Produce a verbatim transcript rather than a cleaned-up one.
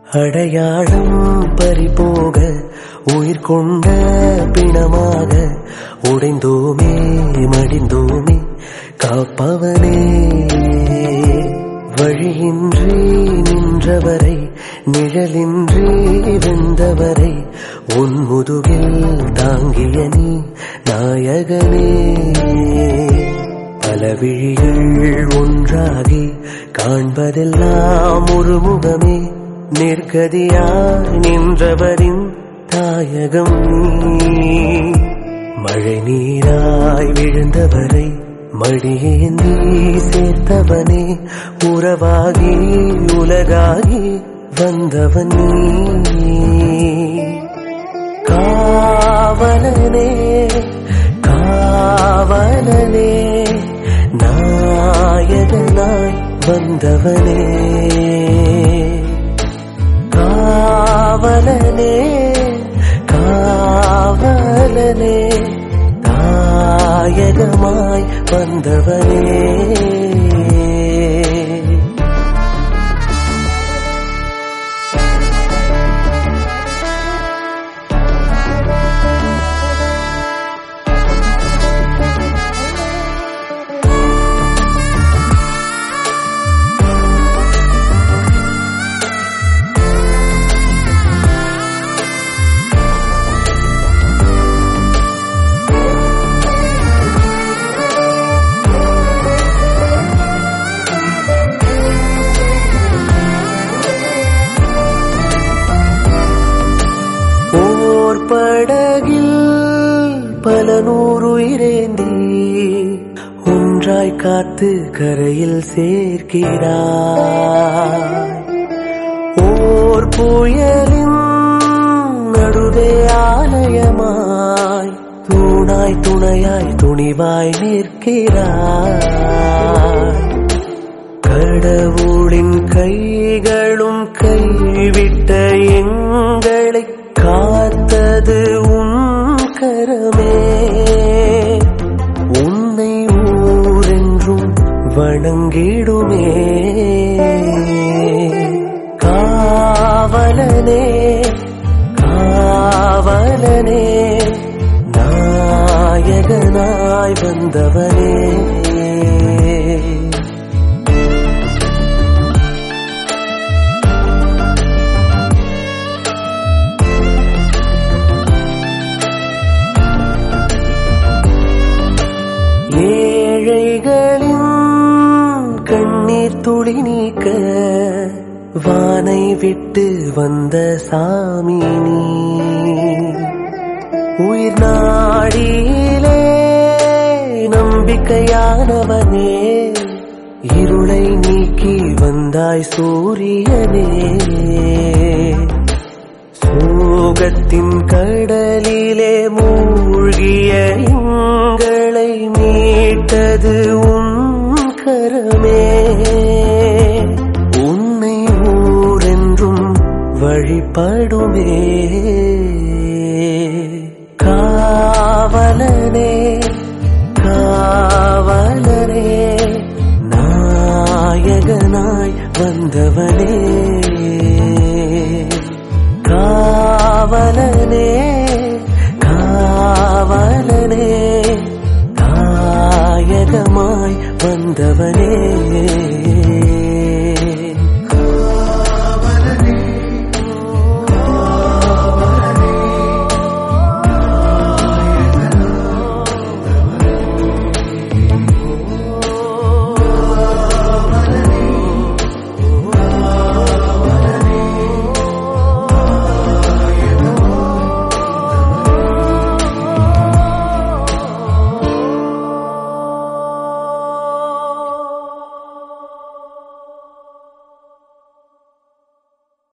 அடையாளம் பறிபோக உயிர் கொண்ட பிணமாக உடைந்தோமே மடிந்தோமே காப்பவனே. வழியின்றி நின்றவரை நிழலின்றி வெந்தவரை உன் முதுகில் தாங்கிய நீ நாயகனே. பல விழிகள் ஒன்றாகி காண்பதெல்லாம் ஒரு முகமே நிற்கதியாய் நின்றவரின் தாயகம் நீ. மழை நீராய் விழுந்தவரை மடியேந்தி சேர்த்தவனே உறவாகி உலகாகி வந்தவன் நீ. காவலனே காவலனே நாயகனாய் வந்தவனே. காவலனே காவலனே நாயகமாய் வந்தவனே. படகில் பல நூறுயிரேந்தி ஒன்றாய் காத்து கரையில் சேர்க்கிறாய். ஓர் புயலின் நடுவே ஆலயமாய் தூணாய் துணையாய் துணிவாய் நிற்கிறாய். கடவுளின் கைகளும் கைவிட்ட எங்களை காத்தது உன் கரமே. உன்னை ஊரென்றும் வணங்கிடுமே. காவலனே காவலனே நாயகனாய் வந்தவனே. ஏழைகளின் கண்ணீர் துளி நீக்க வானை விட்டு வந்த சாமி நீ. உயிர் நாடியிலே நம்பிக்கையானவனே இருளை நீக்கி வந்தாய் சூரியனே. சோகத்தின் கடலிலே மூழ்கிய எங்களை மீட்டது உன் கரமே. உன்னை ஊரென்றும் வழிபடுமே. காவலனே காவலனே நாயகனாய் வந்தவனே.